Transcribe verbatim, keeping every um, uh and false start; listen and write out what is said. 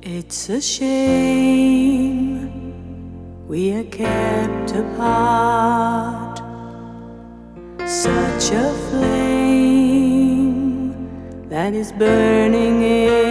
It's a shame we are kept apart. Such a flame that is burning in